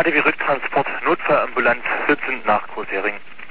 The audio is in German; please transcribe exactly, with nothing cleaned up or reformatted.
H D W Rücktransport Notfallambulanz Lützen nach Großhering.